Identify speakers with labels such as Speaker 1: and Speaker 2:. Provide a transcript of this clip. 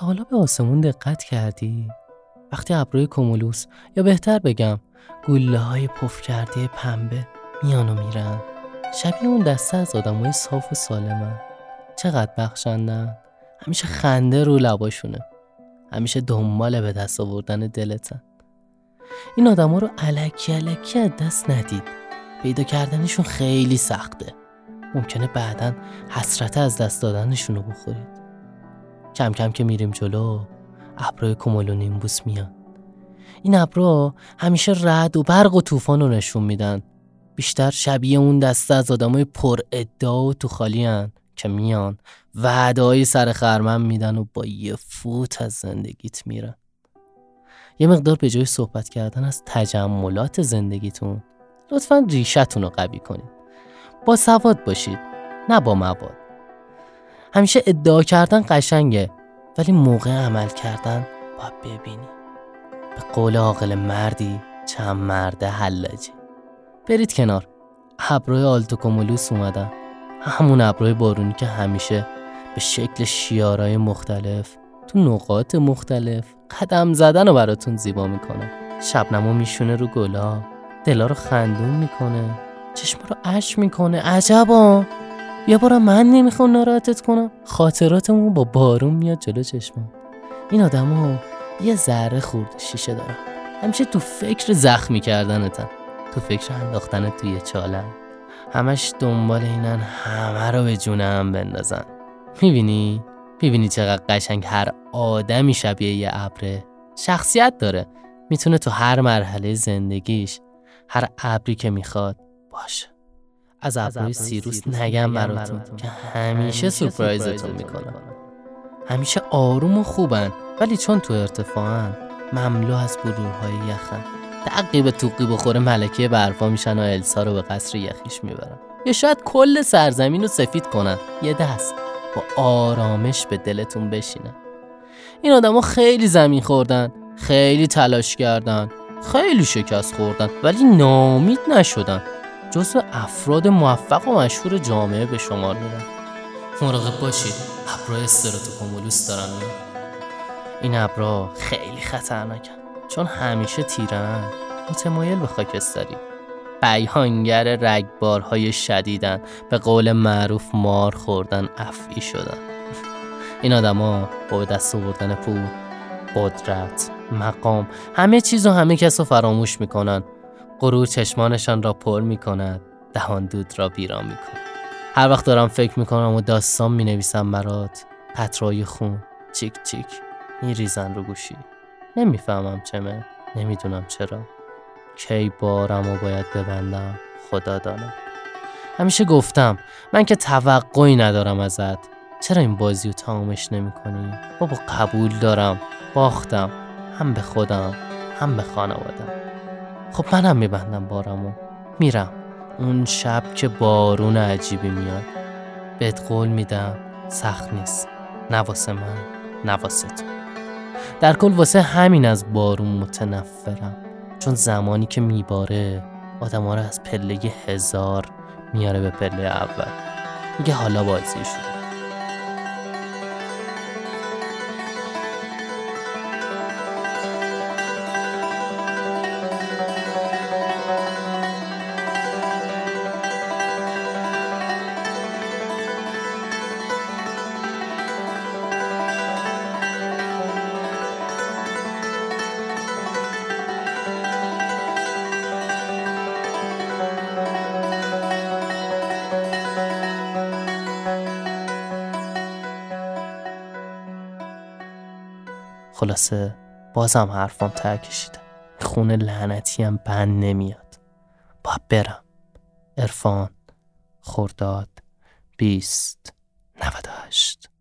Speaker 1: تا حالا به آسمون دقت کردی؟ وقتی ابرهای کومولوس یا بهتر بگم گله‌های پف کرده پنبه میان و میرن، شبیه اون دسته از آدمای صاف و سالمن. چقدر بخشندن، همیشه خنده رو لباشونه، همیشه دنبال به دست آوردن دلتن. این آدما رو الکی از دست ندید. پیدا کردنشون خیلی سخته. ممکنه بعداً حسرت از دست دادنشون رو بخورید. کم کم که میریم جلو، ابرهای کومولونیمبوس میان. این ابرها همیشه رعد و برق و طوفان رو نشون میدن. بیشتر شبیه اون دسته از آدمای پر ادعا و تو خالی هن که میان وعده‌های سر خرمن میدن و با یه فوت از زندگیت میرن. یه مقدار به جای صحبت کردن از تجملات زندگیتون، لطفاً ریشتون رو قوی کنید. با سواد باشید، نه با مواد. همیشه ادعا کردن قشنگه، ولی موقع عمل کردن باید ببینی. به قول عاقل مردی چند مرده حلاجی. برید کنار. ابرهای آلتو کومولوس اومدن. همون ابرهای بارونی که همیشه به شکل شیارهای مختلف تو نقاط مختلف قدم زدن رو براتون زیبا میکنه. شبنمو میشونه رو گلا، دلا رو خندون میکنه، چشم رو اش میکنه. عجبا، یه بارم من نمیخوام ناراحتت کنم. خاطراتمون با بارون میاد جلو چشمم. این آدما یه ذره خورد شیشه دارن، همیشه تو فکر زخمی کردنتن، تو فکر انداختنت توی چالن. همش دنبال اینن همه رو به جون هم بندازن. میبینی چقدر قشنگ هر آدمی شبیه یه ابره. شخصیت داره، میتونه تو هر مرحله زندگیش هر ابری که میخواد باشه. از ابرهای سیروس نگم براتون که همیشه سورپرایزتون میکنن. همیشه آروم و خوبن، ولی چون تو ارتفاعن مملو از بلورهای یخن. تعقیب توقی بخوره ملکه برفا میشن و السا رو به قصر یخیش میبرن، یا شاید کل سرزمین رو سفید کنن. یه دست با آرامش به دلتون بشینن. این آدما خیلی زمین خوردن، خیلی تلاش کردن، خیلی شکست خوردن، ولی ناامید نشدن. جزو افراد موفق و مشهور جامعه به شمار میرن. مراقب باشید، ابرهای استراتوکومولوس دارن میان. این ابرها خیلی خطرناکن، چون همیشه تیرن، متمایل به خاکستری. بیانگر رگبارهای شدیدن، به قول معروف مار خوردن افعی شدن. این آدما با دست آوردن پول، قدرت، مقام، همه چیز و همه کس رو فراموش میکنن. غرور چشمانشان را پر میکند، دهان دود را بیران میکند. هر وقت دارم فکر میکنم و داستان مینویسم برات، قطرهای خون چیک چیک میریزن رو گوشی. نمیفهمم چمه، نمیدونم چرا. کی بارم و باید ببندم خدا دانم. همیشه گفتم من که توقعی ندارم ازت، چرا این بازی رو تمامش نمی کنی؟ بابا قبول دارم، باختم، هم به خودم هم به خانوادم. خب منم میبندم بارمو، میرم. اون شب که بارون عجیبی میاد، بهت قول میدم سخت نیست، نه واسه من نه واسه تو. در کل واسه همین از بارون متنفرم، چون زمانی که میباره آدم رو از پله 1000 میاره به پله اول. میگه حالا بازی شد. خلاصه بازم حرفام ته کشیده. خونه لعنتی هم بند نمیاد. باید برم. عرفان، خرداد 2098